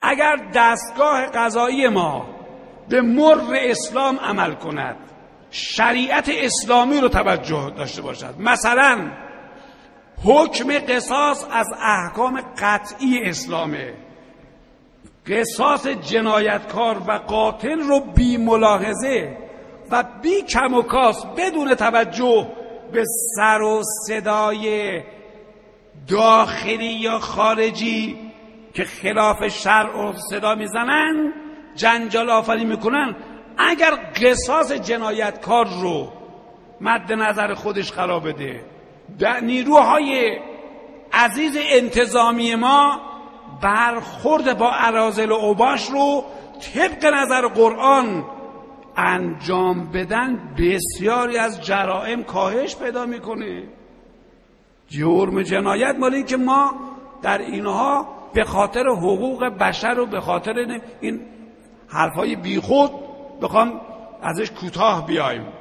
اگر دستگاه قضایی ما به مر اسلام عمل کند، شریعت اسلامی رو توجه داشته باشد، مثلا حکم قصاص از احکام قطعی اسلامه، قصاص جنایتکار و قاتل رو بی ملاحظه و بی کم و کاس بدون توجه به سر و صدای داخلی یا خارجی که خلاف شرع و صدا میزنن، جنجال آفرین میکنن، اگر قصاص جنایتکار رو مد نظر خودش قرار بده، نیروهای عزیز انتظامی ما برخورد با اراذل و اوباش رو طبق نظر قرآن انجام بدن، بسیاری از جرائم کاهش پیدا میکنه. جرم جنایت مال این که ما در اینها به خاطر حقوق بشر و به خاطر این حرفای بیخود بخوام ازش کوتاه بیایم.